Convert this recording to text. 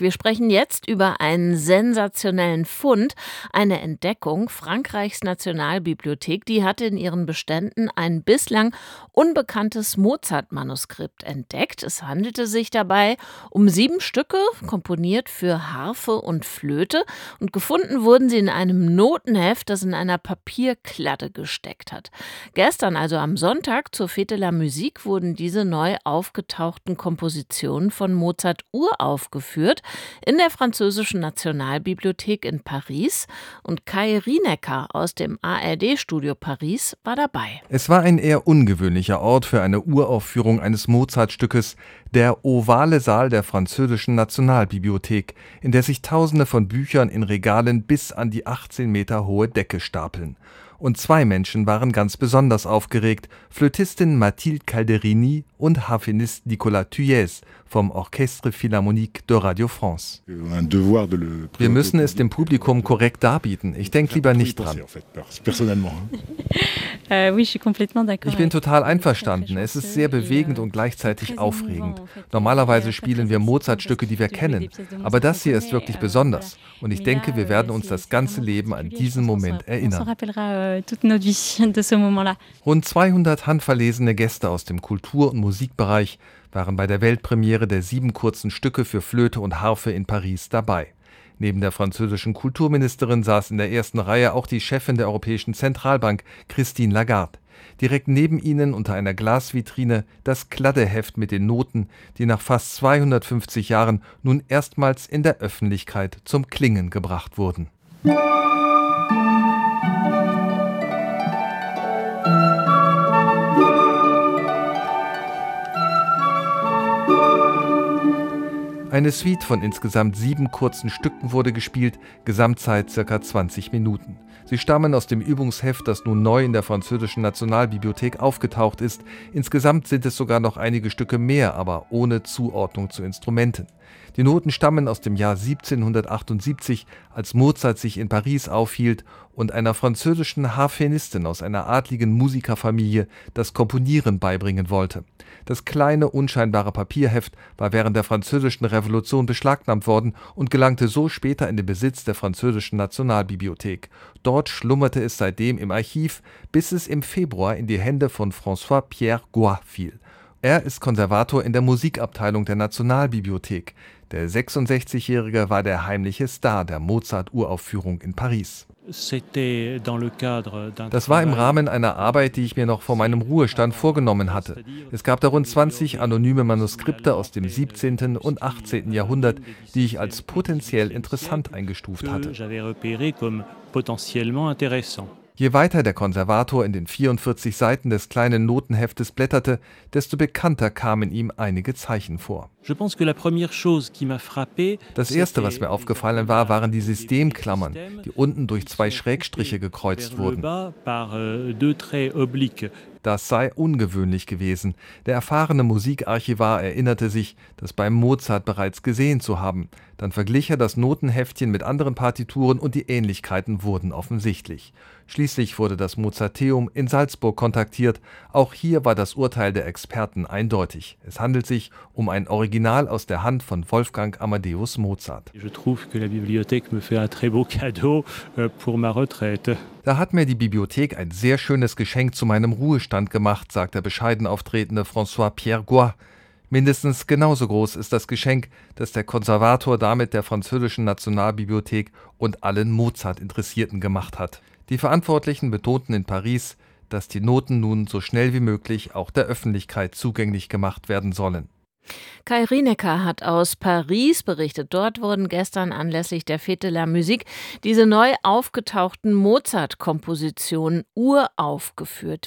Wir sprechen jetzt über einen sensationellen Fund, eine Entdeckung. Frankreichs Nationalbibliothek, die hatte in ihren Beständen ein bislang unbekanntes Mozart-Manuskript entdeckt. Es handelte sich dabei um 7 Stücke, komponiert für Harfe und Flöte. Und gefunden wurden sie in einem Notenheft, das in einer Papierkladde gesteckt hat. Gestern, also am Sonntag, zur Fête de la Musique, wurden diese neu aufgetauchten Kompositionen von Mozart uraufgeführt in der französischen Nationalbibliothek in Paris, und Kai Rienecker aus dem ARD-Studio Paris war dabei. Es war ein eher ungewöhnlicher Ort für eine Uraufführung eines Mozart-Stückes, der ovale Saal der französischen Nationalbibliothek, in der sich Tausende von Büchern in Regalen bis an die 18 Meter hohe Decke stapeln. Und 2 Menschen waren ganz besonders aufgeregt: Flötistin Mathilde Calderini und Harfenist Nicolas Thuilliez vom Orchestre Philharmonique de Radio France. Wir müssen es dem Publikum korrekt darbieten. Ich denke lieber nicht dran. Ich bin total einverstanden. Es ist sehr bewegend und gleichzeitig aufregend. Normalerweise spielen wir Mozart-Stücke, die wir kennen. Aber das hier ist wirklich besonders. Und ich denke, wir werden uns das ganze Leben an diesen Moment erinnern. Rund 200 handverlesene Gäste aus dem Kultur- und Musikbereich waren bei der Weltpremiere der 7 kurzen Stücke für Flöte und Harfe in Paris dabei. Neben der französischen Kulturministerin saß in der ersten Reihe auch die Chefin der Europäischen Zentralbank, Christine Lagarde. Direkt neben ihnen unter einer Glasvitrine das Kladdeheft mit den Noten, die nach fast 250 Jahren nun erstmals in der Öffentlichkeit zum Klingen gebracht wurden. Eine Suite von insgesamt 7 kurzen Stücken wurde gespielt, Gesamtzeit ca. 20 Minuten. Sie stammen aus dem Übungsheft, das nun neu in der französischen Nationalbibliothek aufgetaucht ist. Insgesamt sind es sogar noch einige Stücke mehr, aber ohne Zuordnung zu Instrumenten. Die Noten stammen aus dem Jahr 1778, als Mozart sich in Paris aufhielt und einer französischen Harfenistin aus einer adligen Musikerfamilie das Komponieren beibringen wollte. Das kleine, unscheinbare Papierheft war während der Französischen Revolution beschlagnahmt worden und gelangte so später in den Besitz der französischen Nationalbibliothek. Dort schlummerte es seitdem im Archiv, bis es im Februar in die Hände von François-Pierre Goy fiel. Er ist Konservator in der Musikabteilung der Nationalbibliothek. Der 66-Jährige war der heimliche Star der Mozart-Uraufführung in Paris. Das war im Rahmen einer Arbeit, die ich mir noch vor meinem Ruhestand vorgenommen hatte. Es gab da rund 20 anonyme Manuskripte aus dem 17. und 18. Jahrhundert, die ich als potenziell interessant eingestuft hatte. Je weiter der Konservator in den 44 Seiten des kleinen Notenheftes blätterte, desto bekannter kamen ihm einige Zeichen vor. Das erste, was mir aufgefallen war, waren die Systemklammern, die unten durch 2 Schrägstriche gekreuzt wurden. Das sei ungewöhnlich gewesen. Der erfahrene Musikarchivar erinnerte sich, das beim Mozart bereits gesehen zu haben. Dann verglich er das Notenheftchen mit anderen Partituren und die Ähnlichkeiten wurden offensichtlich. Schließlich wurde das Mozarteum in Salzburg kontaktiert. Auch hier war das Urteil der Experten eindeutig. Es handelt sich um ein Original aus der Hand von Wolfgang Amadeus Mozart. Da hat mir die Bibliothek ein sehr schönes Geschenk zu meinem Ruhestand gemacht, sagt der bescheiden auftretende François-Pierre Goy. Mindestens genauso groß ist das Geschenk, das der Konservator damit der französischen Nationalbibliothek und allen Mozart-Interessierten gemacht hat. Die Verantwortlichen betonten in Paris, dass die Noten nun so schnell wie möglich auch der Öffentlichkeit zugänglich gemacht werden sollen. Kai Rienecker hat aus Paris berichtet. Dort wurden gestern anlässlich der Fête de la Musique diese neu aufgetauchten Mozart-Kompositionen uraufgeführt.